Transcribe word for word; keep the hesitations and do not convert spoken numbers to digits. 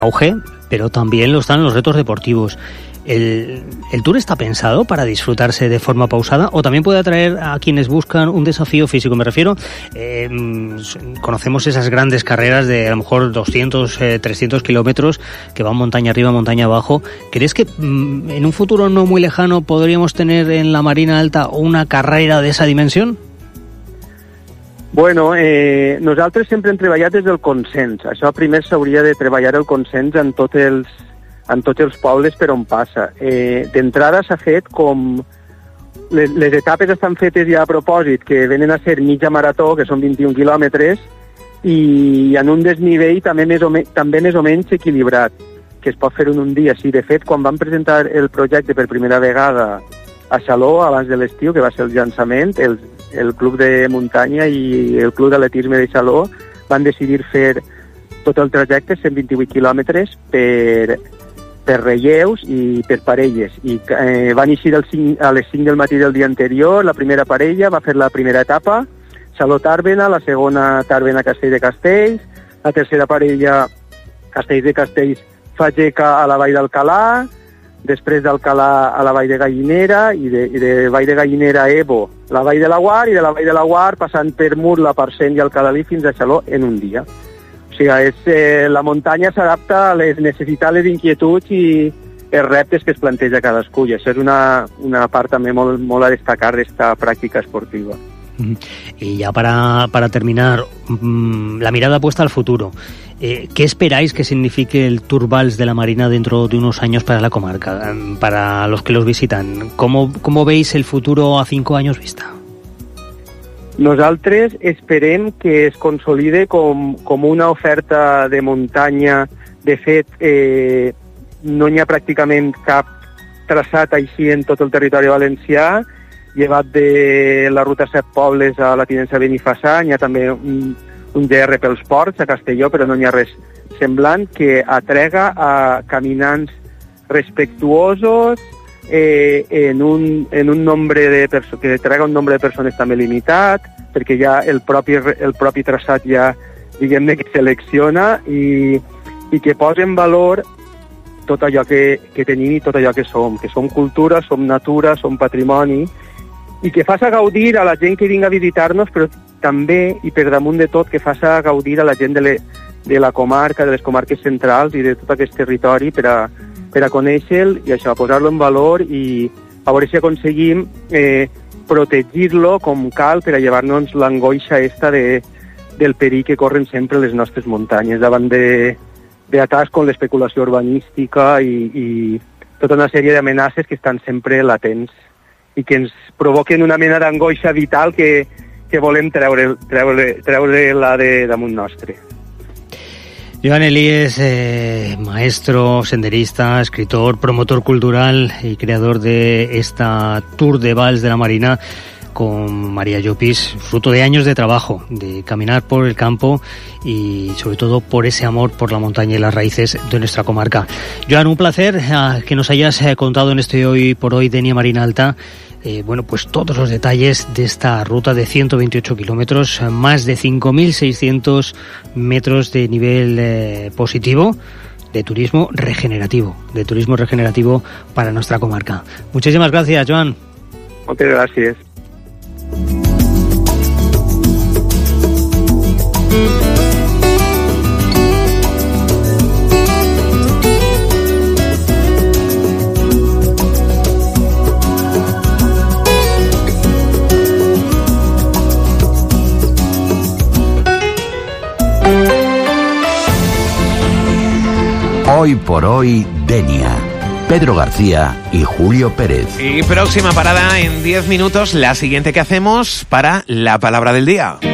auge, pero también lo están los retos deportivos. ¿El, ¿El Tour está pensado para disfrutarse de forma pausada o también puede atraer a quienes buscan un desafío físico? Me refiero, eh, conocemos esas grandes carreras de a lo mejor doscientos, eh, trescientos kilómetros que van montaña arriba, montaña abajo. ¿Crees que mm, en un futuro no muy lejano podríamos tener en la Marina Alta una carrera de esa dimensión? Bueno, eh, nosaltres sempre hem treballat des del consens. Això primer s'hauria de treballar el consens en tots els en tots els pobles per on passa. Eh, D'entrada s'ha fet com... Les, les etapes estan fetes ja a propòsit, que venen a ser mitja marató, que són vint-i-un quilòmetres, i en un desnivell també més, o me, també més o menys equilibrat, que es pot fer en un dia. Sí, de fet, quan vam presentar el projecte per primera vegada a Xaló, abans de l'estiu, que va ser el llançament, el, el club de muntanya i el club d'atletisme de Xaló van decidir fer tot el trajecte, cent vint-i-vuit quilòmetres, per... per relleus i per parelles. I eh, van eixir el cinc, a les cinc del matí del dia anterior, la primera parella va fer la primera etapa, Xaló-Tàrbena, la segona Tàrbena-Castell de Castells, la tercera parella Castells de Castells, Fageca a la Vall d'Alcalà, després d'Alcalà a la Vall de Gallinera, i de, i de Vall de Gallinera a Evo, la Vall de la Guar, i de la Vall de la Guar passant per Murla, Parcent i Alcalalí fins a Xaló en un dia. O sigui, és, eh, la muntanya s'adapta a les necessitats, les inquietuds i els reptes que es planteja cadascú. I això és una, una part també molt, molt a destacar d'esta pràctica esportiva. Y ya para, para terminar, la mirada puesta al futuro. Eh, ¿Qué esperáis que signifique el Tour Valls de la Marina dentro de unos años para la comarca, para los que los visitan? ¿Cómo, cómo veis el futuro a cinco años vista? Nosaltres esperem que es consolide com, com una oferta de muntanya. De fet, eh, no hi ha pràcticament cap traçat així en tot el territori valencià, llevat de la ruta Set Pobles a la Tinença Benifassà. Hi ha també un, un G R pels ports a Castelló, però no hi ha res semblant que atrega a caminants respectuosos, Eh, en, un, en un nombre de persones, que traga un nombre de persones també limitat, perquè ja el propi, el propi traçat ja, diguem-ne, que selecciona i, i que posa en valor tot allò que, que tenim i tot allò que som, que som cultura, som natura, som patrimoni, i que faça gaudir a la gent que vinga a visitar-nos, però també, i per damunt de tot, que faça gaudir a la gent de, le, de la comarca, de les comarques centrals i de tot aquest territori per a per a conèixer-lo i això, posar-lo en valor i a veure si aconseguim eh, protegir-lo com cal per a llevar-nos l'angoixa esta de, del perill que corren sempre les nostres muntanyes davant d'atacs com l'especulació urbanística i, i tota una sèrie d'amenaces que estan sempre latents i que ens provoquen una mena d'angoixa vital que, que volem treure, treure, treure-la de damunt nostre. Joan Elies, eh, maestro, senderista, escritor, promotor cultural y creador de esta Tour de Valls de la Marina con María Llopis, fruto de años de trabajo, de caminar por el campo y sobre todo por ese amor por la montaña y las raíces de nuestra comarca. Joan, un placer eh, que nos hayas eh, contado en este Hoy por Hoy Denia Marina Alta. Eh, bueno, pues todos los detalles de esta ruta de ciento veintiocho kilómetros, más de cinco mil seiscientos metros de nivel eh, positivo de turismo regenerativo, de turismo regenerativo para nuestra comarca. Muchísimas gracias, Joan. Muchas gracias. Hoy por Hoy, Denia. Pedro García y Julio Pérez. Y próxima parada en diez minutos, la siguiente que hacemos para la palabra del día.